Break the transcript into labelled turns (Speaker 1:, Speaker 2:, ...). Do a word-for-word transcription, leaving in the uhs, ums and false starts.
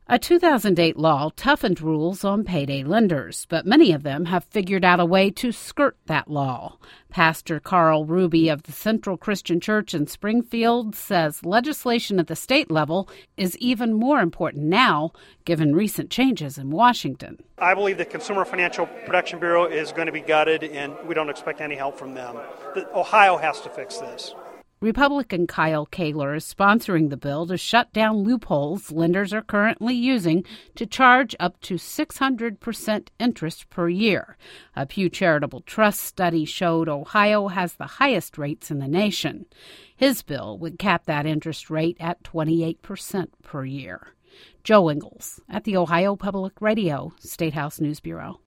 Speaker 1: A two thousand eight law toughened rules on payday lenders, but many of them have figured out a way to skirt that law. Pastor Carl Ruby of the Central Christian Church in Springfield says legislation at the state level is even more important now, given recent changes in Washington.
Speaker 2: I believe the Consumer Financial Protection Bureau is going to be gutted, and we don't expect any help from them. The, Ohio has to fix this.
Speaker 1: Republican Kyle Kaler is sponsoring the bill to shut down loopholes lenders are currently using to charge up to six hundred percent interest per year. A Pew Charitable Trust study showed Ohio has the highest rates in the nation. His bill would cap that interest rate at twenty-eight percent per year. Joe Ingles at the Ohio Public Radio State House News Bureau.